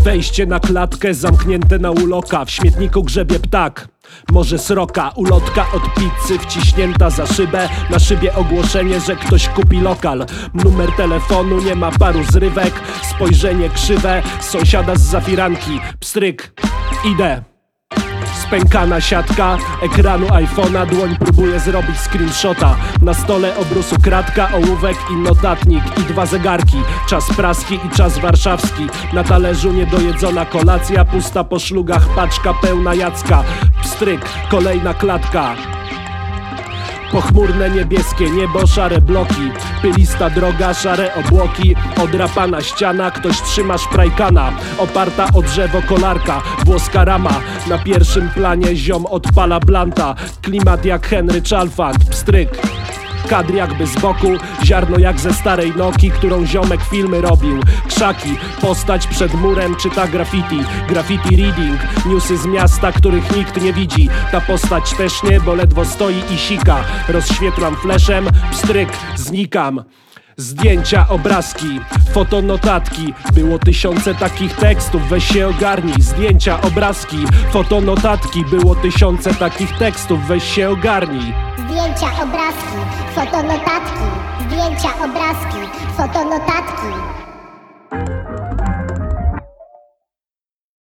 Wejście na klatkę zamknięte na uloka. W śmietniku grzebie ptak, może sroka. Ulotka od pizzy wciśnięta za szybę. Na szybie ogłoszenie, że ktoś kupi lokal. Numer telefonu, nie ma paru zrywek. Spojrzenie krzywe sąsiada z zafiranki. Pstryk, idę. Spękana siatka ekranu iPhone'a. Dłoń próbuje zrobić screenshota. Na stole obrusu kratka, ołówek i notatnik. I 2 zegarki, czas praski i czas warszawski. Na talerzu niedojedzona kolacja. Pusta po szlugach paczka pełna Jacka. Pstryk, kolejna klatka. Pochmurne niebieskie niebo, szare bloki. Pylista droga, szare obłoki. Odrapana ściana, ktoś trzyma szprajkana. Oparta o drzewo kolarka, włoska rama. Na pierwszym planie ziom odpala blanta. Klimat jak Henry Chalfant. Pstryk, kadr jakby z boku. Ziarno jak ze starej Nokii, którą ziomek filmy robił. Krzaki, postać przed murem czyta graffiti. Graffiti reading, newsy z miasta, których nikt nie widzi. Ta postać też nie, bo ledwo stoi i sika. Rozświetlam fleszem, pstryk, znikam. Zdjęcia, obrazki, fotonotatki. Było 1000 takich tekstów, weź się ogarnij. Zdjęcia, obrazki, fotonotatki. Było 1000 takich tekstów, weź się ogarnij. Zdjęcia, obrazki, fotonotatki. Zdjęcia, obrazki, fotonotatki.